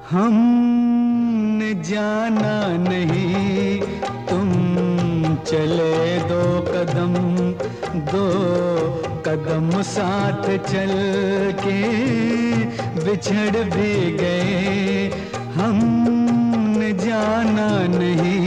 हमने जाना नहीं तुम चले दो कदम साथ चल के बिछड़ भी गए, हमने जाना नहीं।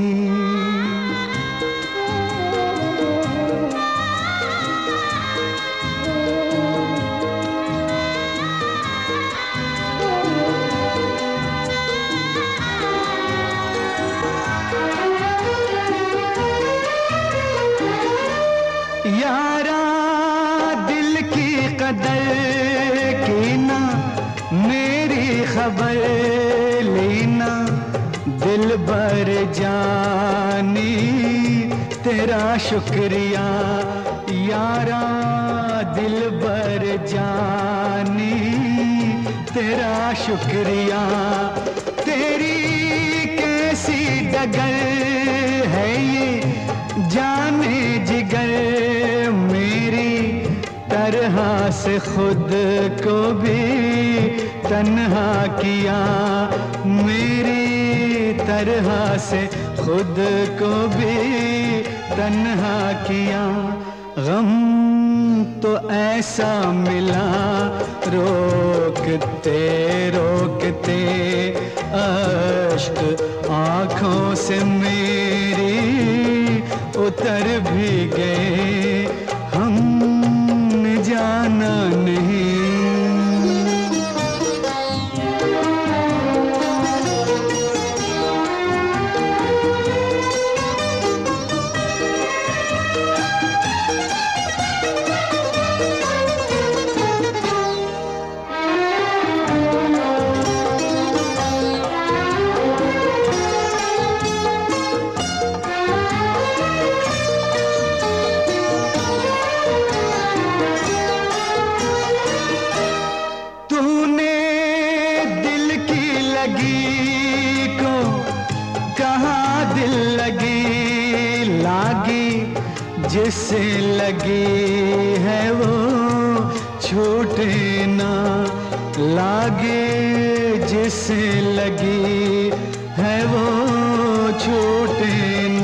यारा दिल की कदर की ना मेरी खबर लेना, दिल भर जानी तेरा शुक्रिया। यारा दिल भर जानी तेरा शुक्रिया। तेरी कैसी डगर है ये जाने जिगर, मेरी तरह से खुद को भी तन्हा किया, मेरी तरह से खुद को भी तन्हा किया। गम तो ऐसा मिला रोकते रोकते अश्क आँखों से मेरी उतर भी गए, हमने जाना नहीं। लगी को कहाँ दिल लगी, लागी जिससे लगी है वो छूटे ना, लागे जिससे लगी है वो छूटे ना।